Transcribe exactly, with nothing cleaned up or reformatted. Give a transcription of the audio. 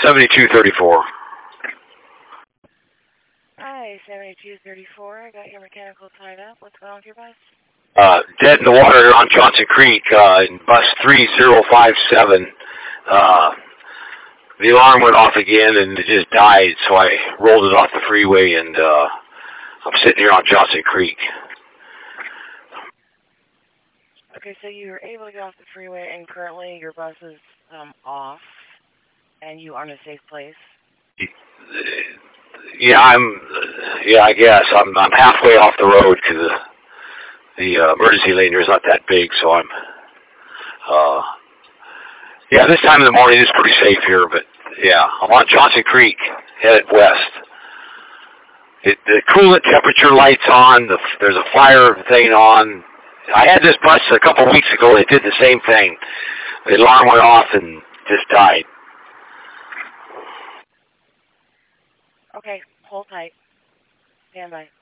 seventy-two thirty-four. Hi, seventy-two thirty-four. I got your mechanical tied up. What's going on with your bus? Uh, dead in the water on Johnson Creek, uh, in bus three zero five seven. Uh, the alarm went off again and it just died, so I rolled it off the freeway and, uh, I'm sitting here on Johnson Creek. Okay, so you were able to get off the freeway and currently your bus is um, off and you are in a safe place? Yeah, I'm, yeah, I guess. I'm, I'm halfway off the road because the, the uh, emergency lane here is not that big, so I'm, uh, yeah, this time in the morning is pretty safe here, but yeah, I'm on Johnson Creek, headed west. It, the coolant temperature light's on, the, there's a fire thing on. I had this bus a couple of weeks ago, they did the same thing. The alarm went off and just died. Okay, hold tight. Stand by.